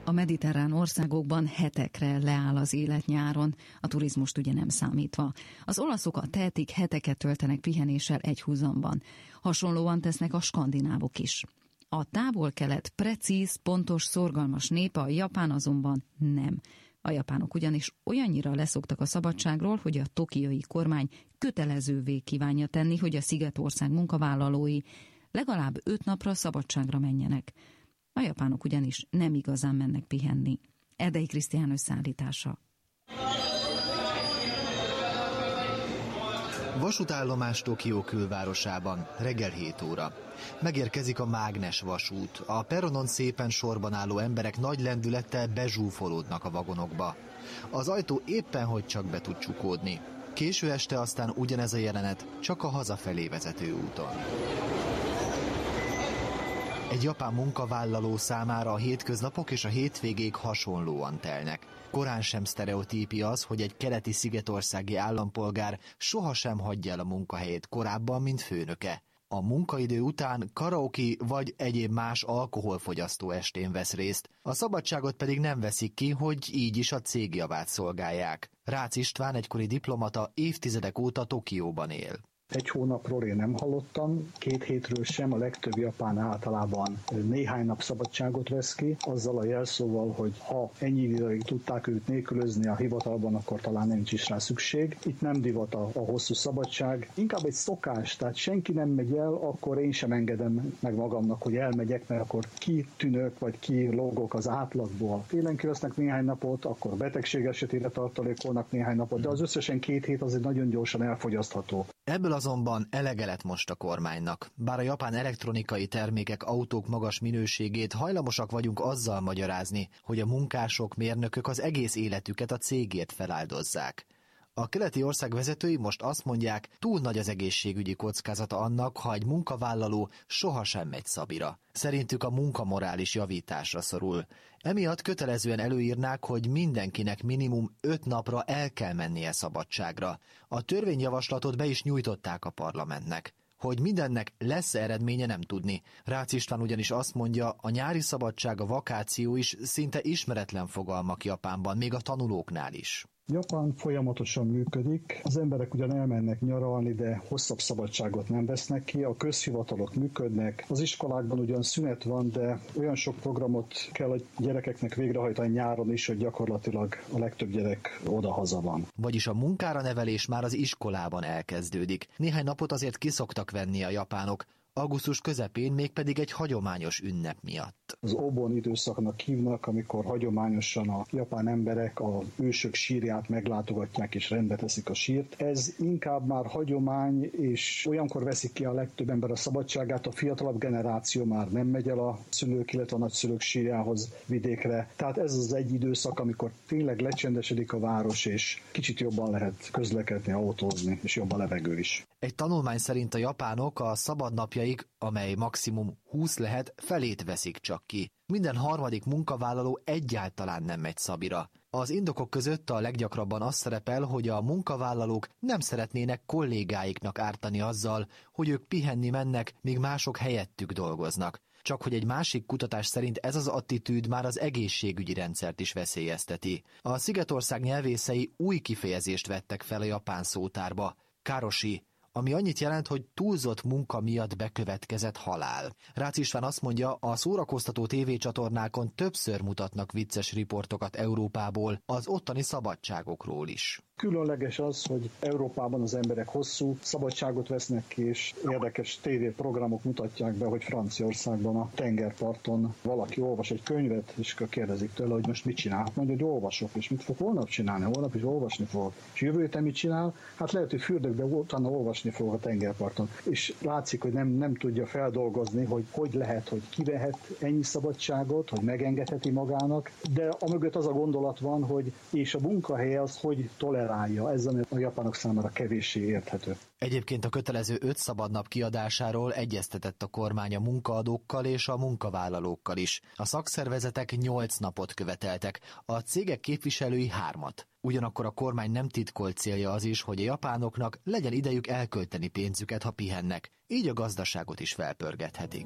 A mediterrán országokban hetekre leáll az élet nyáron, a turizmust ugye nem számítva. Az olaszokat tehetik, heteket töltenek pihenéssel egyhuzamban. Hasonlóan tesznek a skandinávok is. A távol-kelet precíz, pontos, szorgalmas népe, a japán azonban nem. A japánok ugyanis olyannyira leszoktak a szabadságról, hogy a tokiói kormány kötelezővé kívánja tenni, hogy a szigetország munkavállalói legalább 5 napra szabadságra menjenek. A japánok ugyanis nem igazán mennek pihenni. Erdei Krisztián összeállítása. Vasútállomás Tokió külvárosában, reggel 7 óra. Megérkezik a mágnes vasút. A peronon szépen sorban álló emberek nagy lendülettel bezsúfolódnak a vagonokba. Az ajtó éppen hogy csak be tud csukódni. Késő este aztán ugyanez a jelenet, csak a hazafelé vezető úton. Egy japán munkavállaló számára a hétköznapok és a hétvégék hasonlóan telnek. Korán sem sztereotípia az, hogy egy keleti szigetországi állampolgár sohasem hagyja el a munkahelyét korábban, mint főnöke. A munkaidő után karaoke vagy egyéb más alkoholfogyasztó estén vesz részt, a szabadságot pedig nem veszik ki, hogy így is a cég javát szolgálják. Rácz István, egykori diplomata, évtizedek óta Tokióban él. 1 hónapról én nem hallottam, 2 hétről sem, a legtöbb japán általában néhány nap szabadságot vesz ki, azzal a jelszóval, hogy ha ennyi ideig tudták őt nélkülözni a hivatalban, akkor talán nincs is rá szükség. Itt nem divat a hosszú szabadság, inkább egy szokás, tehát senki nem megy el, akkor én sem engedem meg magamnak, hogy elmegyek, mert akkor kitűnök, vagy kilógok az átlagból. Télen kivesznek néhány napot, akkor betegség esetére tartalékolnak néhány napot, de az összesen 2 hét azért nagyon gyorsan elfogyasztható. Ebből azonban elege lett most a kormánynak. Bár a japán elektronikai termékek, autók magas minőségét hajlamosak vagyunk azzal magyarázni, hogy a munkások, mérnökök az egész életüket a cégért feláldozzák. A keleti ország vezetői most azt mondják, túl nagy az egészségügyi kockázata annak, ha egy munkavállaló sohasem megy szabira. Szerintük a munkamorális javításra szorul. Emiatt kötelezően előírnák, hogy mindenkinek minimum 5 napra el kell mennie szabadságra. A törvényjavaslatot be is nyújtották a parlamentnek. Hogy mindennek lesz eredménye, nem tudni. Rácz István ugyanis azt mondja, a nyári szabadság, a vakáció is szinte ismeretlen fogalmak Japánban, még a tanulóknál is. Japán folyamatosan működik, az emberek ugyan elmennek nyaralni, de hosszabb szabadságot nem vesznek ki, a közhivatalok működnek, az iskolákban ugyan szünet van, de olyan sok programot kell a gyerekeknek végrehajtani nyáron is, hogy gyakorlatilag a legtöbb gyerek oda-haza van. Vagyis a munkára nevelés már az iskolában elkezdődik. Néhány napot azért kiszoktak venni a japánok, augusztus közepén mégpedig egy hagyományos ünnep miatt. Az obon időszaknak hívnak, amikor hagyományosan a japán emberek a ősök sírját meglátogatják és rendbe teszik a sírt. Ez inkább már hagyomány, és olyankor veszik ki a legtöbb ember a szabadságát, a fiatalabb generáció már nem megy el a szülők, illetve a nagyszülők sírjához vidékre. Tehát ez az egy időszak, amikor tényleg lecsendesedik a város, és kicsit jobban lehet közlekedni, autózni, és jobb a levegő is. Egy tanulmány szerint a japánok a szabadnapjaik, amely maximum 20 lehet, felét veszik csak ki. Minden harmadik munkavállaló egyáltalán nem megy szabira. Az indokok között a leggyakrabban az szerepel, hogy a munkavállalók nem szeretnének kollégáiknak ártani azzal, hogy ők pihenni mennek, míg mások helyettük dolgoznak. Csak hogy egy másik kutatás szerint ez az attitűd már az egészségügyi rendszert is veszélyezteti. A Szigetország nyelvészei új kifejezést vettek fel a japán szótárba, karoshi, ami annyit jelent, hogy túlzott munka miatt bekövetkezett halál. Rácz István azt mondja, a szórakoztató tévécsatornákon többször mutatnak vicces riportokat Európából, az ottani szabadságokról is. Különleges az, hogy Európában az emberek hosszú szabadságot vesznek ki, és érdekes tévéprogramok mutatják be, hogy Franciaországban a tengerparton valaki olvas egy könyvet, és kérdezik tőle, hogy most mit csinál. Mondja, hogy olvasok, és mit fog holnap csinálni? Holnap is olvasni fog. És jövő héten mit csinál? Hát lehet, hogy fürdök, de utána olvasni fog a tengerparton. És látszik, hogy nem tudja feldolgozni, hogy lehet, hogy kivehet ennyi szabadságot, hogy megengedheti magának, de amögött az a gondolat van, hogy és a munkahely az, hogy tolerálja. Ez a japánok számára kevéssé érthető. Egyébként a kötelező 5 szabadnap kiadásáról egyeztetett a kormány a munkaadókkal és a munkavállalókkal is. A szakszervezetek 8 napot követeltek, a cégek képviselői 3-at. Ugyanakkor a kormány nem titkolt célja az is, hogy a japánoknak legyen idejük elkölteni pénzüket, ha pihennek. Így a gazdaságot is felpörgethetik.